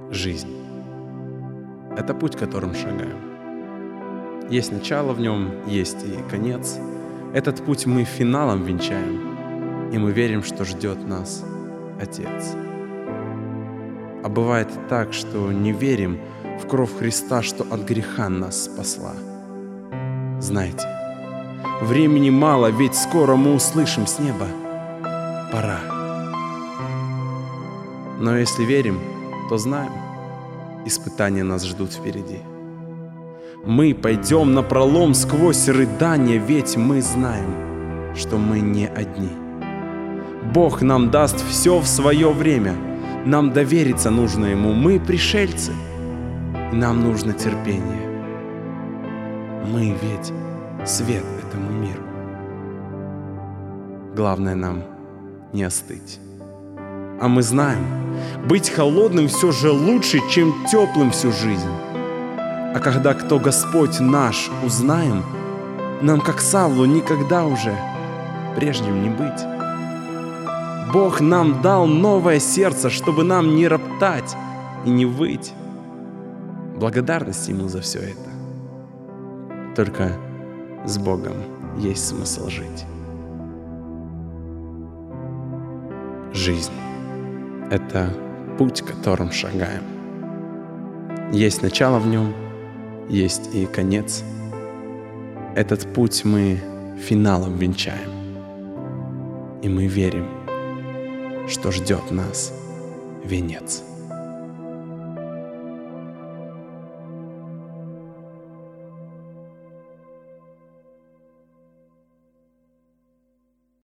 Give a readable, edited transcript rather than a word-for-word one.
Жизнь — это путь, которым шагаем. Есть начало в нем, есть и конец. Этот путь мы финалом венчаем, и мы верим, что ждет нас Отец. А бывает так, что не верим в кровь Христа, что от греха нас спасла. Знайте, времени мало, ведь скоро мы услышим с неба: пора. Но если верим, то знаем, испытания нас ждут впереди. Мы пойдем напролом сквозь рыдания, ведь мы знаем, что мы не одни. Бог нам даст все в свое время, нам довериться нужно Ему. Мы пришельцы, и нам нужно терпение. Мы ведь свет этому миру. Главное нам не остыть. А мы знаем, быть холодным все же лучше, чем теплым всю жизнь. А когда кто Господь наш узнаем, нам, как Савлу, никогда уже прежним не быть. Бог нам дал новое сердце, чтобы нам не роптать и не выть. Благодарность Ему за все это. Только с Богом есть смысл жить. Жизнь — это путь, которым шагаем. Есть начало в нем, есть и конец. Этот путь мы финалом венчаем. И мы верим, что ждет нас венец.